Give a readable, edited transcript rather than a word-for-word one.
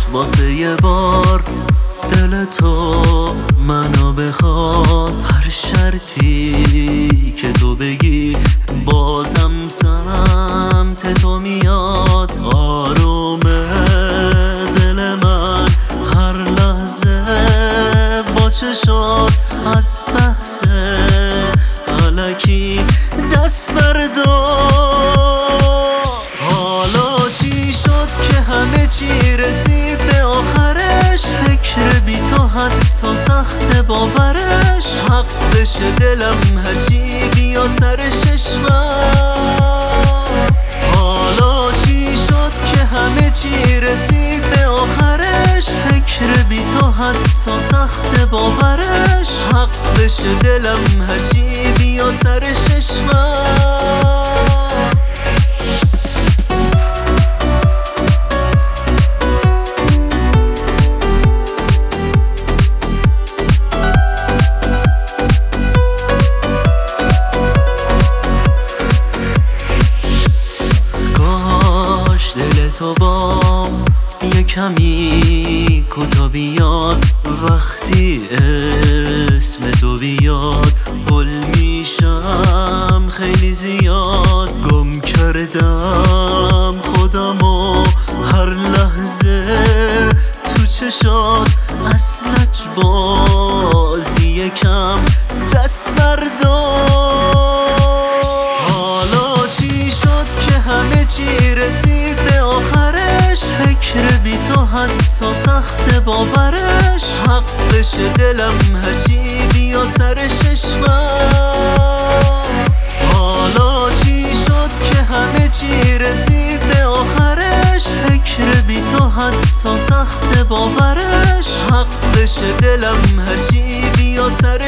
واسه یه بار دل تو منو بخواد. هر شرطی که تو بگی بازم سمت تو میاد. آروم دل من هر لحظه با چشات از بحث الکی دست بردار. حالا چی شد که همه چی رسید به آخرش؟ فکر بی تو حتی سخت باورش. حق بشه دلم هرچی بیا سر چشمم. حالا چی شد که همه چی رسید به آخرش؟ فکر بی تو حتی سخت باورش. حق بشه دلم هرچی بیا سر چشمم. دل تو بام یه کمی کوتا بیاد. وقتی اسم تو بیاد گل میشم خیلی زیاد. گم کردم خودمو هر لحظه تو چشات. از لجبازی کم دست بردار. حالا چی شد که همه چی رسید به آخرش؟ فکر بی تو حتی سخت باورش. حق بشه دلم هرچی بیا سر چشمم. حالا چی شد که همه چی رسید به آخرش؟ فکر بی تو حتی سخت باورش. حق بشه دلم هرچی بیا سر